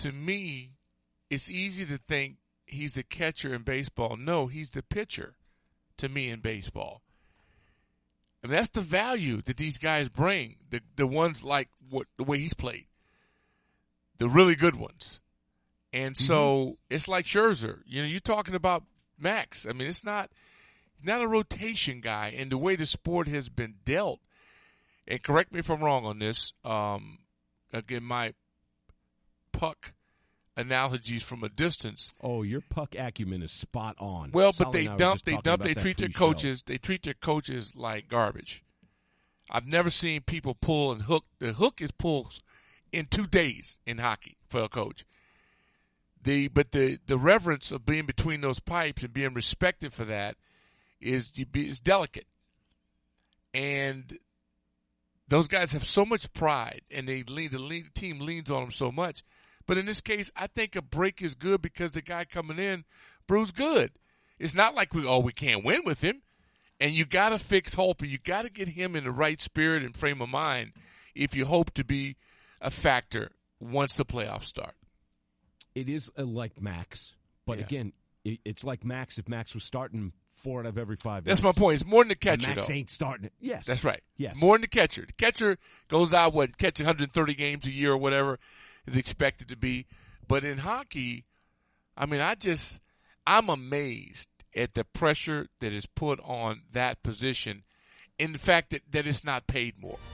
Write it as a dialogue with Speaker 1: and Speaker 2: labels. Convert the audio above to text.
Speaker 1: to me, it's easy to think he's the catcher in baseball. No, he's the pitcher to me in baseball. And that's the value that these guys bring, the ones like the way he's played, the really good ones. And so it's like Scherzer. You're talking about Max. I mean, he's not a rotation guy. And the way the sport has been dealt, and correct me if I'm wrong on this, again, my puck analogies from a distance.
Speaker 2: Oh, your puck acumen is spot on.
Speaker 1: Well, but they treat their coaches like garbage. I've never seen people pull and hook. The hook is pulled in 2 days in hockey for a coach. But the reverence of being between those pipes and being respected for that is delicate. And those guys have so much pride, and the team leans on them so much. But in this case, I think a break is good because the guy coming in, Brew's good. It's not like we can't win with him. And you got to fix Holper. You got to get him in the right spirit and frame of mind if you hope to be a factor once the playoffs start.
Speaker 2: It is like Max, but again, it's like Max if Max was starting 4 out of every 5
Speaker 1: That's
Speaker 2: minutes.
Speaker 1: my point. It's more than the catcher,
Speaker 2: Max
Speaker 1: though.
Speaker 2: ain't starting it. Yes.
Speaker 1: That's right.
Speaker 2: Yes. More
Speaker 1: than the catcher. The catcher goes out, catch 130 games a year or whatever is expected to be. But in hockey, I mean, I'm amazed at the pressure that is put on that position in the fact that it's not paid more.